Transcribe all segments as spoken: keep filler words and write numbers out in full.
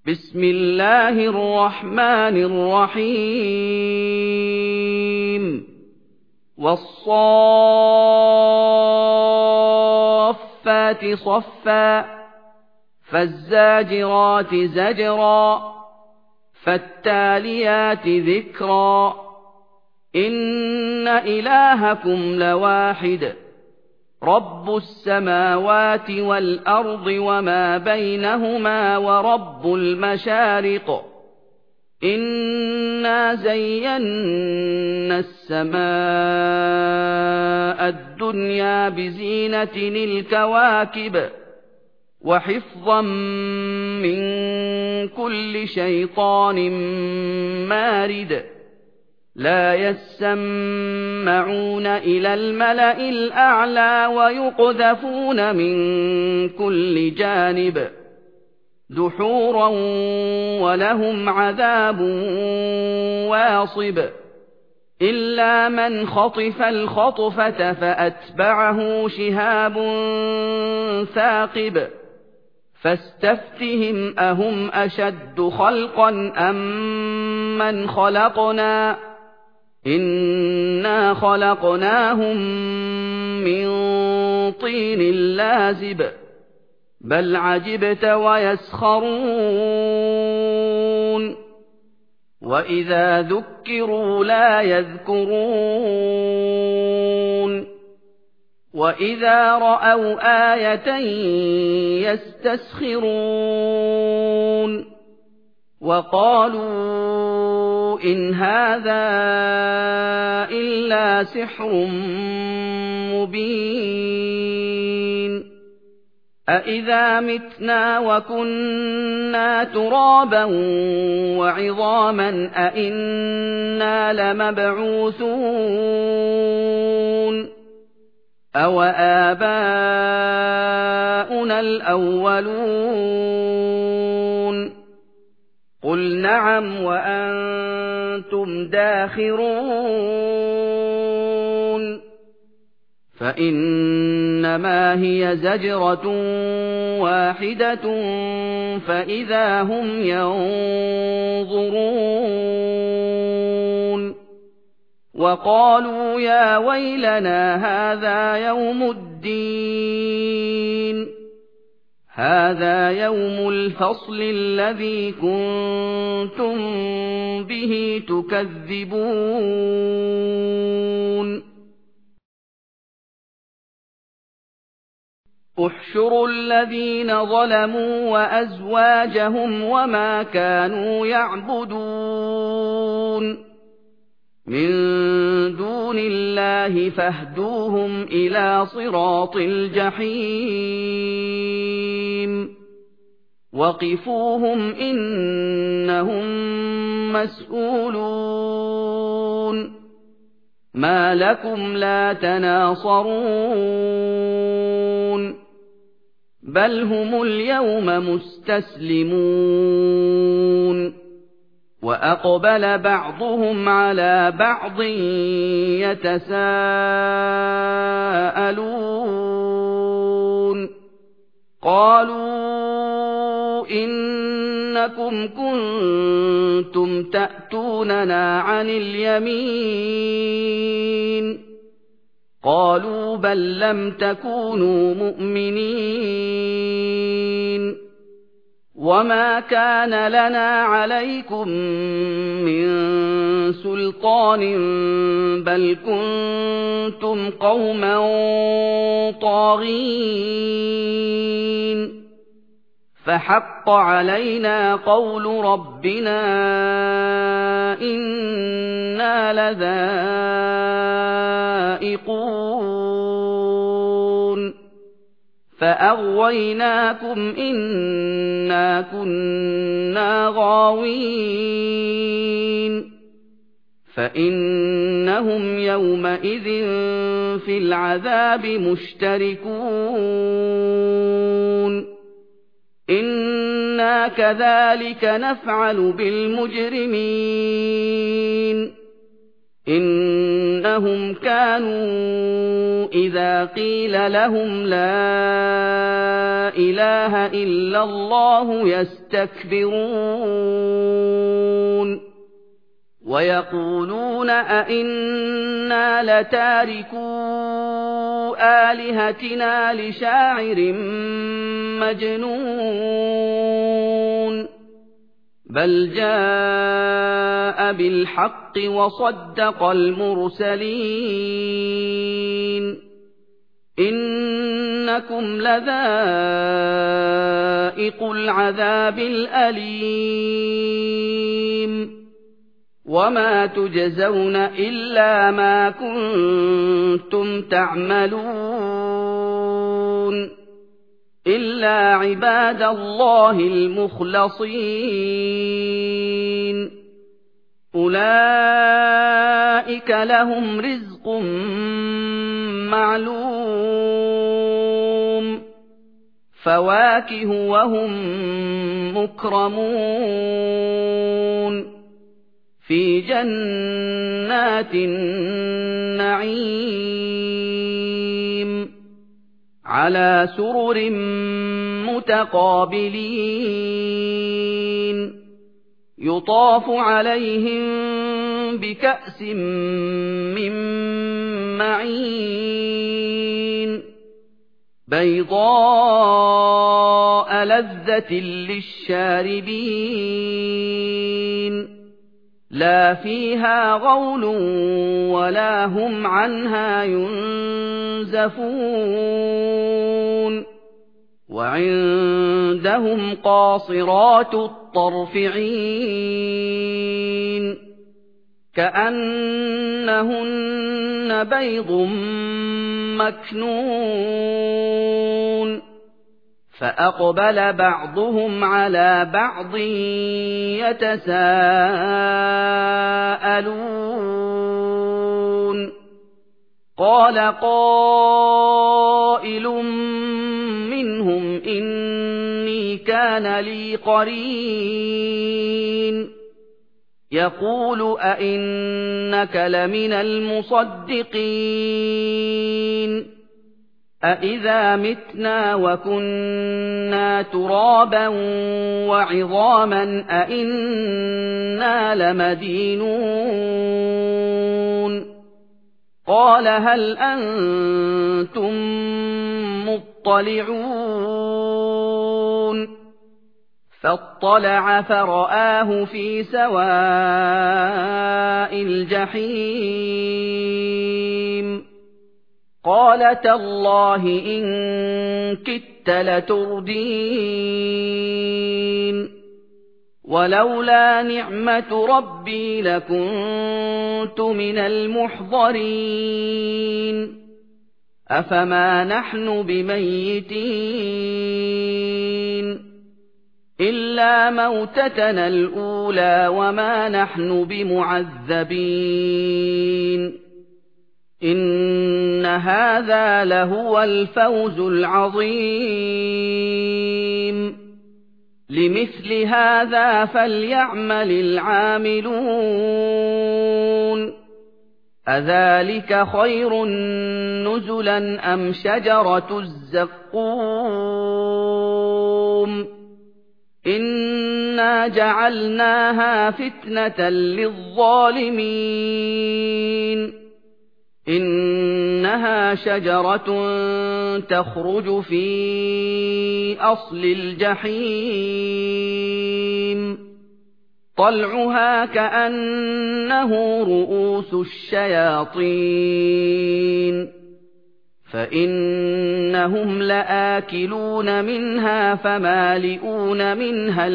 بسم الله الرحمن الرحيم والصافات صفا فالزاجرات زجرا فالتاليات ذكرا إن إلهكم لواحد رب السماوات والأرض وما بينهما ورب المشارق إنا زينا السماء الدنيا بزينة الكواكب وحفظا من كل شيطان مارد لا يسمعون إلى الملأ الأعلى ويقذفون من كل جانب دحورا ولهم عذاب واصب إلا من خطف الخطفة فأتبعه شهاب ثاقب فاستفتهم أهم أشد خلقا أم من خلقنا إنا خلقناهم من طين لازب بل عجبت ويسخرون وإذا ذكروا لا يذكرون وإذا رأوا آية يستسخرون وقالوا إن هذا إلا سحر مبين أإذا متنا وكنا ترابا وعظاما أإنا لمبعوثون أو آباؤنا الأولون قل نعم وأنتم داخرون فإنما هي زجرة واحدة فإذا هم ينظرون وقالوا يا ويلنا هذا يوم الدين هذا يوم الفصل الذي كنتم به تكذبون احشروا الذين ظلموا وأزواجهم وما كانوا يعبدون من دون الله فاهدوهم إلى صراط الجحيم وقفوهم إنهم مسؤولون ما لكم لا تناصرون بل هم اليوم مستسلمون وأقبل بعضهم على بعض يتساءلون قالوا إنكم كنتم تأتوننا عن اليمين قالوا بل لم تكونوا مؤمنين وما كان لنا عليكم من سلطان بل كنتم قوما طاغين فحق علينا قول ربنا إنا لذائقون فأغويناكم إنا كنا غاوين فإنهم يومئذ في العذاب مشتركون إنا كذلك نفعل بالمجرمين إنهم كانوا إذا قيل لهم لا إله إلا الله يستكبرون ويقولون أئنا لتاركو آلهتنا لشاعر مجنون بل جاء بالحق وصدق المرسلين إنكم لذائقو العذاب الأليم وما تجزون إلا ما كنتم تعملون إلا عباد الله المخلصين أولئك لهم رزق معلوم فواكه وهم مكرمون في جنات النعيم على سرر متقابلين يطاف عليهم بكأس من معين بيضاء لذة للشاربين لا فيها غول ولا هم عنها ينزفون وعندهم قاصرات الطرف عين كأنهن بيض مكنون فأقبل بعضهم على بعض يتساءلون قال قائل منهم إني كان لي قرين يقول أئنك لمن المصدقين أإذا متنا وكنا ترابا وعظاما أإنا لمدينون قال هل أنتم مطلعون فاطلع فرآه في سواء الجحيم قال تالله إن كدت لتردين ولولا نعمة ربي لكنت من المحضرين أفما نحن بميتين إلا موتتنا الأولى وما نحن بمعذبين إن هذا لهو الفوز العظيم لمثل هذا فليعمل العاملون أذلك خير نزلا أم شجرة الزقوم إنا جعلناها فتنة للظالمين إنها شجرة تخرج في أصل الجحيم طلعها كأنه رؤوس الشياطين فإنهم لآكلون منها فمالئون منها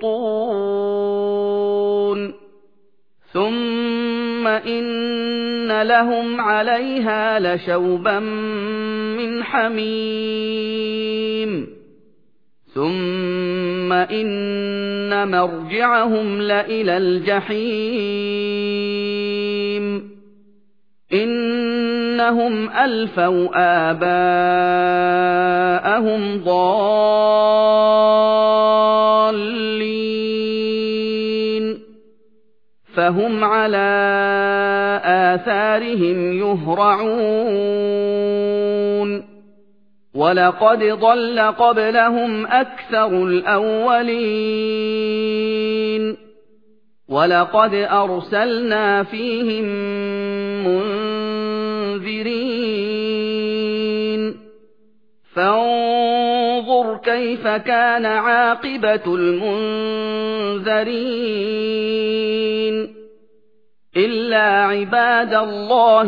البطون ثم إن لهم عليها لشوبا من حميم ثم إن مرجعهم لإلى الجحيم إنهم ألفوا آباءهم ضالين فهم على آثارهم يهرعون ولقد ضل قبلهم أكثر الأولين ولقد أرسلنا فيهم منذرين فانظر كيف كان عاقبة المنذرين إلا عباد الله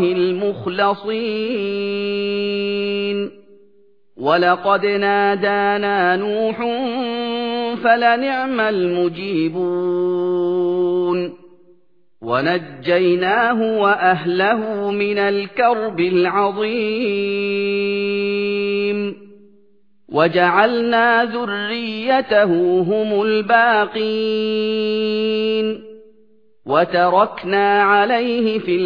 المخلصين ولقد نادانا نوح فلنعم المجيبون ونجيناه وأهله من الكرب العظيم وجعلنا ذريته هم الباقين وتركنا عليه في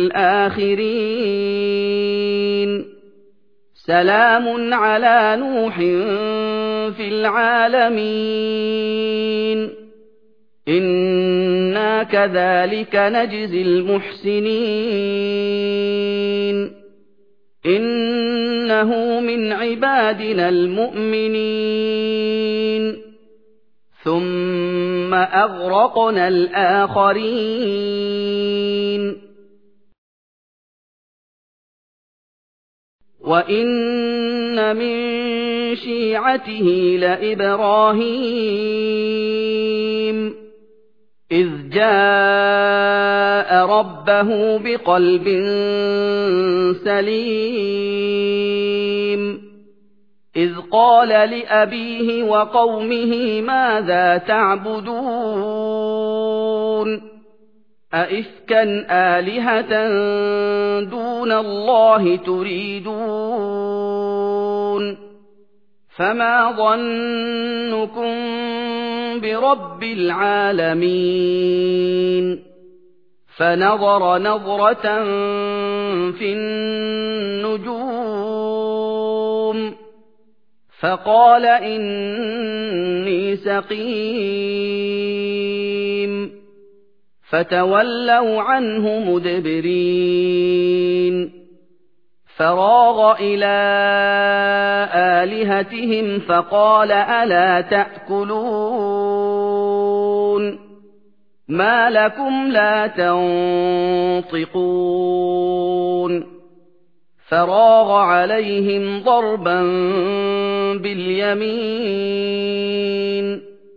الآخرين سلام على نوح في العالمين إنا كذلك نجزي المحسنين إنه من عبادنا المؤمنين ثم أغرقنا الآخرين وَإِنَّ مِن شِيعَتِهِ لَإِبْرَاهِيمَ إِذْ جَاءَ رَبَّهُ بِقَلْبٍ سَلِيمٍ إِذْ قَالَ لِأَبِيهِ وَقَوْمِهِ مَاذَا تَعْبُدُونَ أَئِفْكًا آلِهَةً دُونَ اللَّهِ تُرِيدُونَ فَمَا ظَنُّكُم بِرَبِّ الْعَالَمِينَ فَنَظَرَ نَظْرَةً فِي النُّجُومِ فَقَالَ إِنِّي سَقِيمٌ فَتَوَلَّوْا عَنْهُ مُدْبِرِينَ فَرَاغَ إِلَىٰ آلِهَتِهِمْ فَقَالَ أَلَا تَأْكُلُونَ مَا لَكُمْ لَا تَنطِقُونَ فَرَاغَ عَلَيْهِمْ ضَرْبًا بِالْيَمِينِ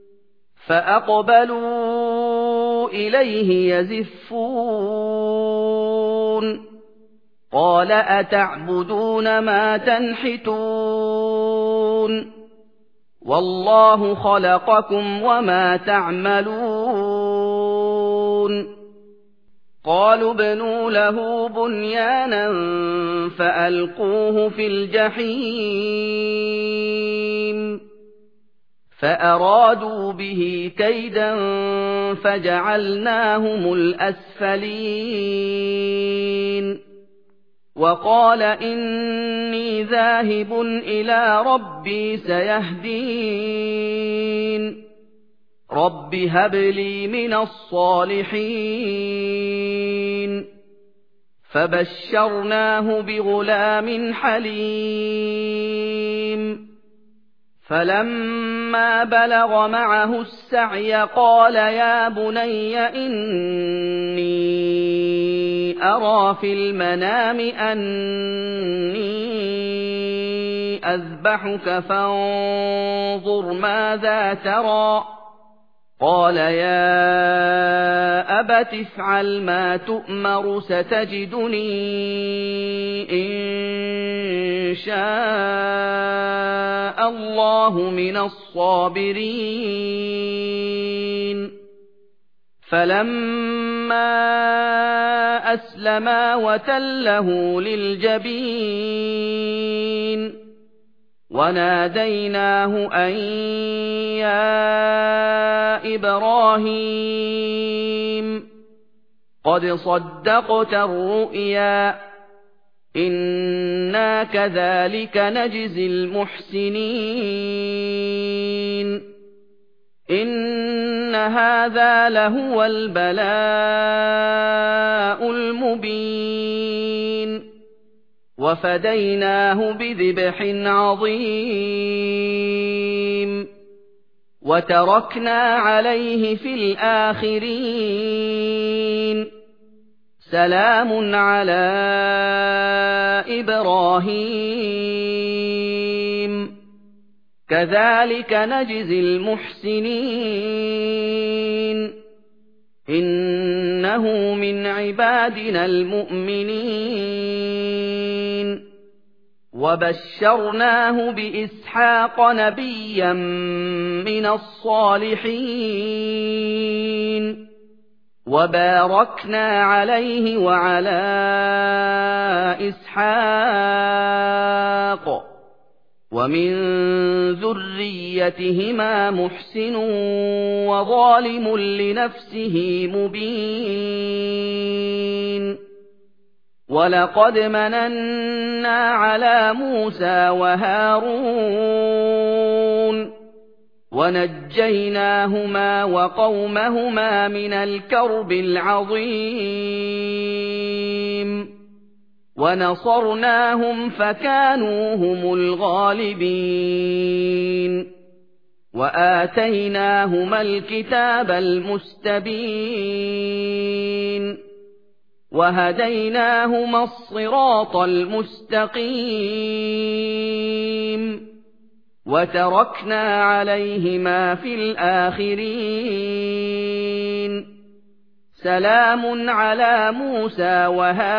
فَأَقْبَلُوا إِلَيْهِ يَزِفُّونَ قَالَ أَتَعْبُدُونَ مَا تَنْحِتُونَ وَاللَّهُ خَلَقَكُمْ وَمَا تَعْمَلُونَ قَالُوا ابْنُوا لَهُ بُنْيَانًا فَأَلْقُوهُ فِي الْجَحِيمِ فَأَرَادُوا بِهِ كَيْدًا فَجَعَلْنَاهُمُ الْأَسْفَلِينَ وَقَالَ إِنِّي ذَاهِبٌ إِلَىٰ رَبِّي سَيَهْدِينِ رَبِّ هَبْ لِي مِنَ الصَّالِحِينَ فَبَشَّرْنَاهُ بِغُلَامٍ حَلِيمٍ فَلَمَّا بَلَغَ مَعَهُ السَّعْيَ قَالَ يَا بُنَيَّ إِنِّي أَرَىٰ فِي الْمَنَامِ أَنِّي أَذْبَحُكَ فَانظُرْ مَاذَا تَرَىٰ قَالَ يَا أَبَتِ افْعَلْ مَا تُؤْمَرُ سَتَجِدُنِي إِن شَاءَ اللَّهُ مِنَ الصَّابِرِينَ فَلَمَّا أَسْلَمَا وَتَلَّهُ لِلْجَبِينِ وَنَادَيْنَاهُ أَن يَا إِبْرَاهِيمُ قَدْ صَدَّقْتَ الرُّؤْيَا إِنَّا كَذَلِكَ نَجْزِي الْمُحْسِنِينَ إِنَّ هَٰذَا لَهُوَ الْبَلَاءُ الْمُبِينُ وَفَدَيْنَاهُ بِذِبْحٍ عَظِيمٍ وَتَرَكْنَا عَلَيْهِ فِي الْآخِرِينَ سَلَامٌ عَلَىٰ إِبْرَاهِيمَ كَذَٰلِكَ نَجْزِي الْمُحْسِنِينَ إِنَّهُ مِنْ عِبَادِنَا الْمُؤْمِنِينَ وَبَشَّرْنَاهُ بِإِسْحَاقَ نَبِيًّا مِّنَ الصَّالِحِينَ وَبَارَكْنَا عَلَيْهِ وَعَلَىٰ إِسْحَاقَ وَمِن ذُرِّيَّتِهِمَا مُحْسِنٌ وَظَالِمٌ لِّنَفْسِهِ مُبِينٌ وَلَقَدْ مَنَنَّا عَلَىٰ مُوسَىٰ وَهَارُونَ وَنَجَّيْنَاهُمَا وَقَوْمَهُمَا مِنَ الْكَرْبِ الْعَظِيمِ وَنَصَرْنَاهُمْ فَكَانُوا هُمُ الْغَالِبِينَ وَآتَيْنَاهُمَا الْكِتَابَ الْمُسْتَبِينَ وَهَدَيْنَاهُمَا الصِّرَاطَ الْمُسْتَقِيمَ وَتَرَكْنَا عَلَيْهِمَا فِي الْآخِرِينَ سَلَامٌ عَلَىٰ مُوسَىٰ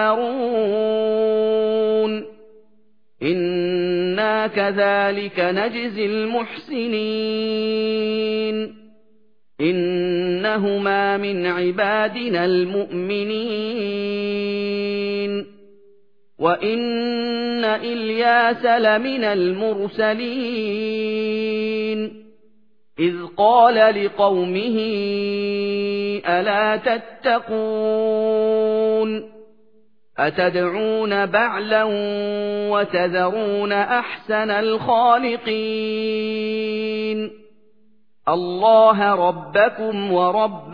وَهَارُونَ إِنَّا كَذَٰلِكَ نَجْزِي الْمُحْسِنِينَ إِنَّهُمَا مِنْ عِبَادِنَا الْمُؤْمِنِينَ وَإِنَّ إِلْيَاسَ لَمِنَ الْمُرْسَلِينَ إِذْ قَالَ لِقَوْمِهِ أَلَا تَتَّقُونَ أَتَدْعُونَ بَعْلًا وَتَذَرُونَ أَحْسَنَ الْخَالِقِينَ اللَّهَ رَبَّكُمْ وَرَبَّ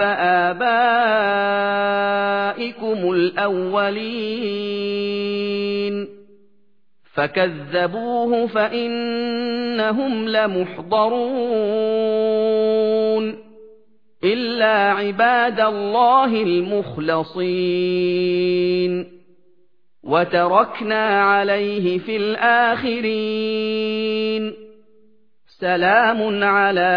آبَائِكُمُ الْأَوَّلِينَ فَكَذَّبُوهُ فَإِنَّهُمْ لَمُحْضَرُونَ إِلَّا عِبَادَ اللَّهِ الْمُخْلَصِينَ وَتَرَكْنَا عَلَيْهِ فِي الْآخِرِينَ سَلَامٌ عَلَىٰ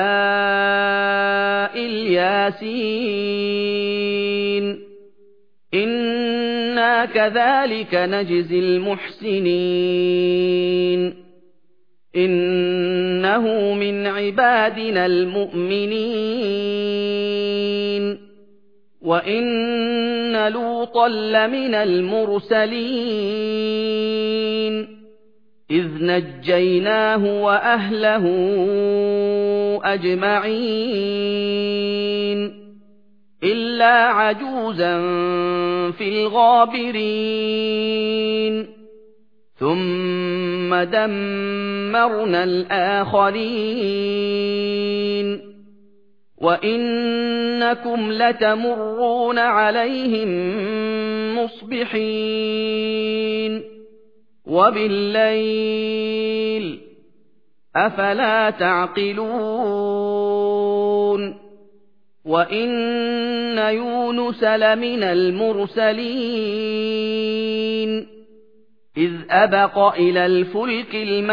الْيَاسِينَ إِنَّا كَذَٰلِكَ نَجْزِي الْمُحْسِنِينَ إِنَّهُ مِنْ عِبَادِنَا الْمُؤْمِنِينَ وَإِنَّ لُوطًا لَّمِنَ الْمُرْسَلِينَ إِذْ نَجَّيْنَاهُ وَأَهْلَهُ أَجْمَعِينَ إِلَّا عَجُوزًا فِي الْغَابِرِينَ ثُمَّ دَمَّرْنَا الْآخَرِينَ وَإِنَّكُمْ لَتَمُرُّونَ عَلَيْهِم مُّصْبِحِينَ وَبِاللَّيْلِ ۗ أَفَلَا تَعْقِلُونَ وَإِنَّ يُونُسَ لَمِنَ الْمُرْسَلِينَ إِذْ أَبَقَ إِلَى الْفُلْكِ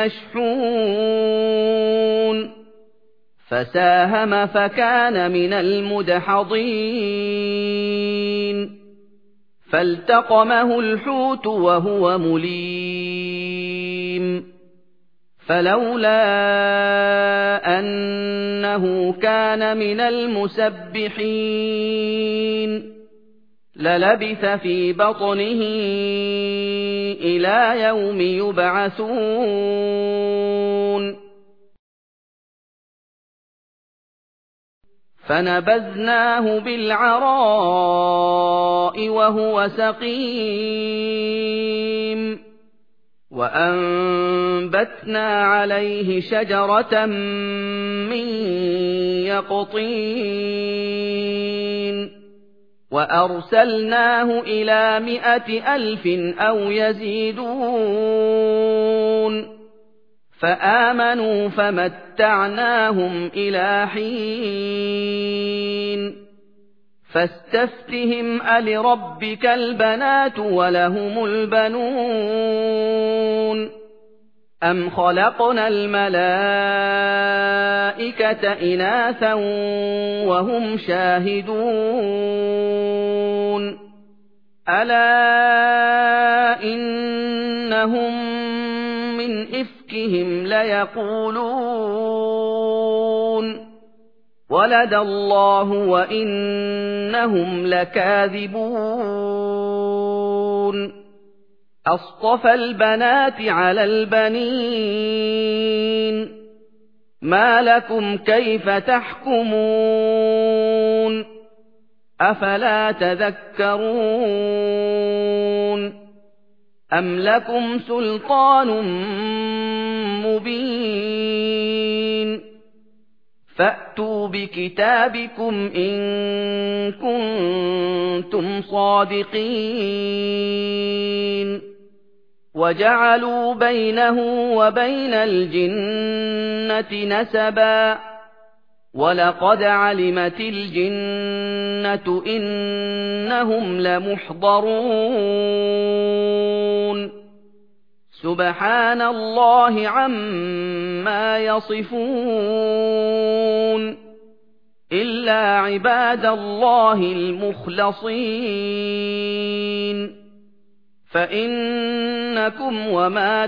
الْمَشْحُونِ فَسَاهَمَ فَكَانَ مِنَ الْمُدْحَضِينَ فَالْتَقَمَهُ الْحُوتُ وَهُوَ مُلِيمٌ فَلَوْلَا أَنَّهُ كَانَ مِنَ الْمُسَبِّحِينَ لَلَبِثَ فِي بَطْنِهِ إِلَىٰ يَوْمِ يُبْعَثُونَ فَنَبَذْنَاهُ بِالْعَرَاءِ وَهُوَ سَقِيمٌ وَأَنبَتْنَا عَلَيْهِ شَجَرَةً مِّن يقطين وأرسلناه إلى مائة ألف أو يزيدون فآمنوا فمتعناهم إلى حين فاستفتهم ألربك البنات ولهم البنون أم خلقنا الملائكة إناثا وهم شاهدون ألا إنهم من إفكهم ليقولون ولد الله وإنهم لكاذبون أصطفى البنات على البنين ما لكم كيف تحكمون أفلا تذكرون أم لكم سلطان مبين فأتوا بكتابكم إن كنتم صادقين وجعلوا بينه وبين الجنة نسبا ولقد علمت الجنة إنهم لمحضرون سبحان الله عما يصفون إلا عباد الله المخلصين فإنكم وما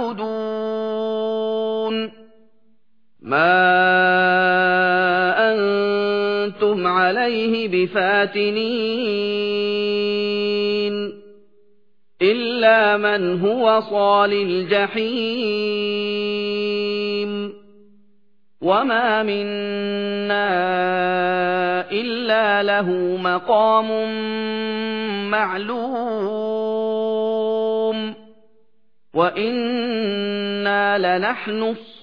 تعبدون ما أنتم عليه بفاتنين إلا من هو صال الجحيم وما منا إلا له مقام معلوم وإنا لنحن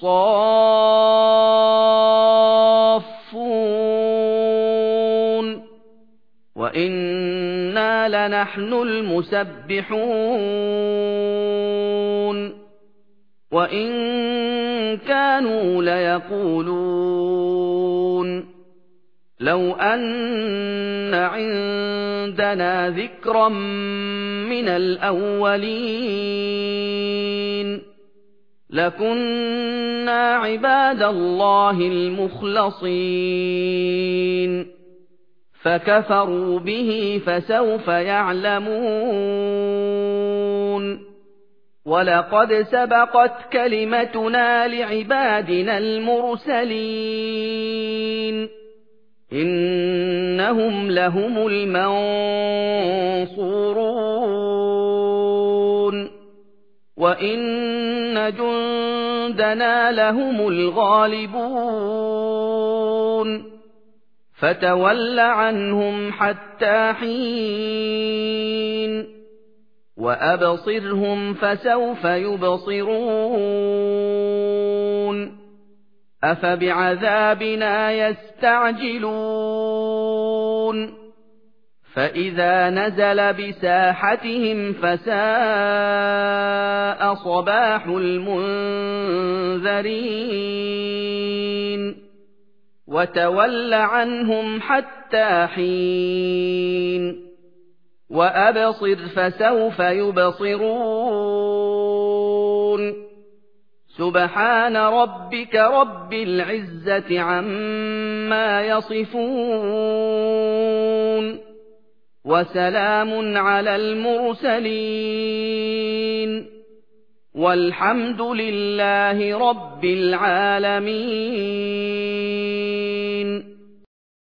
الصافون وإنا لنحن المسبحون وإن كانوا ليقولون لو أن عندنا ذكرا من الأولين لكنا عباد الله المخلصين فكفروا به فسوف يعلمون ولقد سبقت كلمتنا لعبادنا المرسلين إنهم لهم المنصورون وإن جندنا لهم الغالبون فتول عنهم حتى حين وأبصرهم فسوف يبصرون أفبعذابنا يستعجلون فإذا نزل بساحتهم فساء صباح المنذرين وتول عنهم حتى حين وأبصر فسوف يبصرون سبحان ربك رب العزة عما يصفون وسلام على المرسلين والحمد لله رب العالمين.